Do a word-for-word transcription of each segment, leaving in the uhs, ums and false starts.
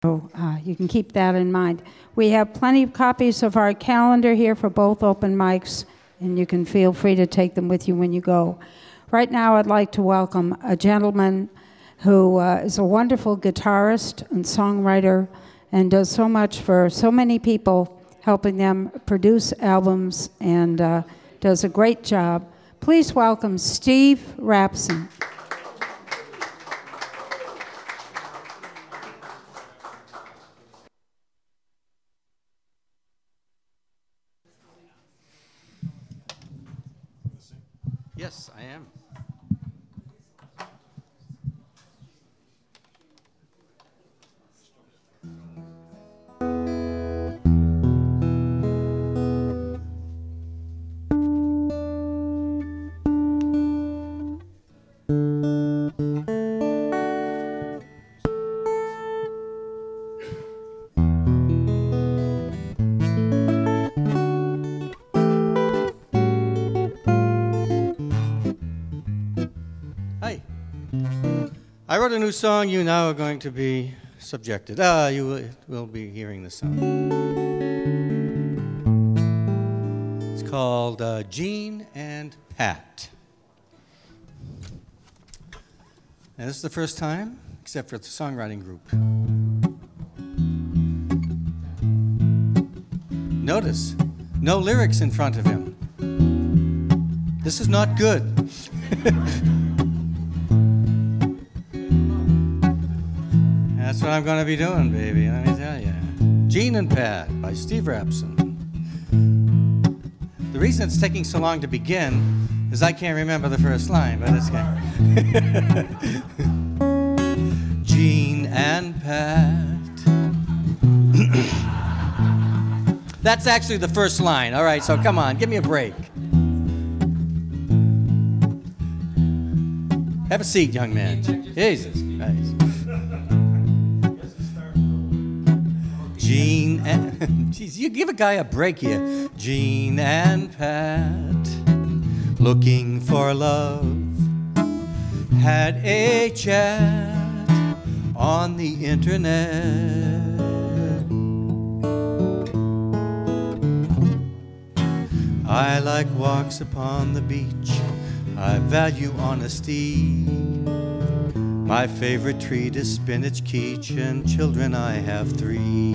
So uh, you can keep that in mind. We have plenty of copies of our calendar here for both open mics, and you can feel free to take them with you when you go. Right now, I'd like to welcome a gentleman who uh, is a wonderful guitarist and songwriter and does so much for so many people, helping them produce albums, and uh, does a great job. Please welcome Steve Rapson. Yes, I am. I wrote a new song. You now are going to be subjected. Ah, you will, will be hearing the song. It's called uh, Gene and Pat. And this is the first time, except for the songwriting group. Notice, no lyrics in front of him. This is not good. That's what I'm going to be doing, baby, let me tell you. Gene and Pat by Steve Rapson. The reason it's taking so long to begin is I can't remember the first line, but it's good. Gene and Pat. That's actually the first line. All right, so come on, give me a break. Have a seat, young man. Jesus Christ. Gene and, geez, you give a guy a break here. Gene and Pat, looking for love, had a chat on the internet. I like walks upon the beach, I value honesty. My favorite treat is spinach quiche, and children I have three.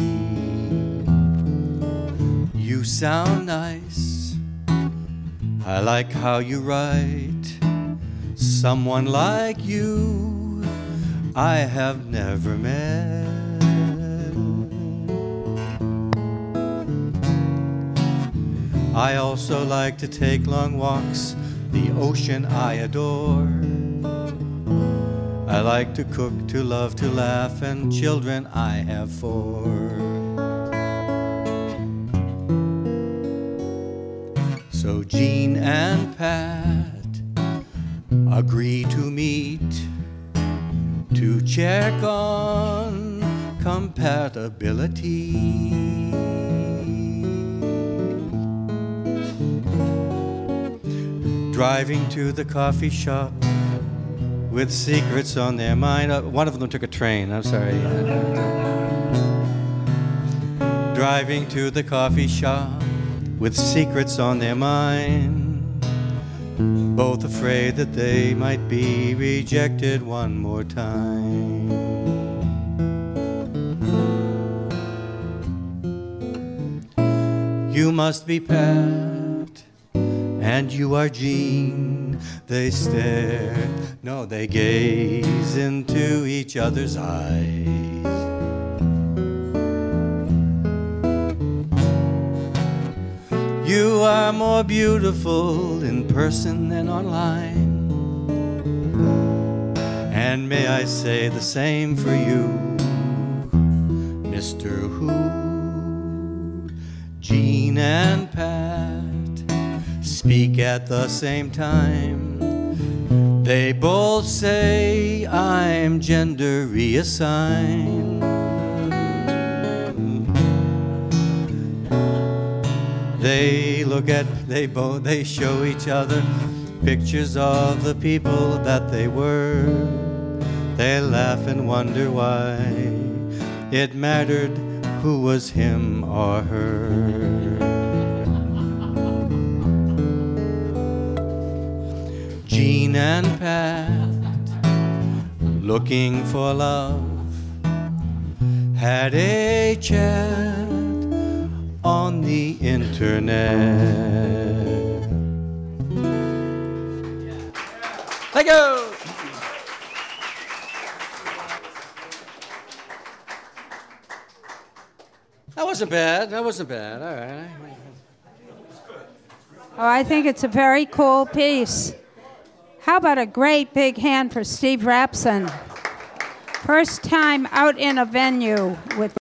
You sound nice, I like how you write. Someone like you I have never met. I also like to take long walks, the ocean I adore. I like to cook, to love, to laugh, and children I have four. So Gene and Pat agree to meet to check on compatibility. Driving to the coffee shop with secrets on their mind. Uh, one of them took a train, I'm sorry. Driving to the coffee shop with secrets on their mind, both afraid that they might be rejected one more time. You must be Pat, and you are Gene. They stare, no, they gaze into each other's eyes. You are more beautiful in person than online, and may I say the same for you, Mister Who. Gene and Pat speak at the same time. They both say I'm gender reassigned. They look at, they both, they show each other pictures of the people that they were. They laugh and wonder why it mattered who was him or her. Jean and Pat, looking for love, had a chat on the internet. Thank you. That wasn't bad. That wasn't bad. All right. Oh, I think it's a very cool piece. How about a great big hand for Steve Rapson? First time out in a venue with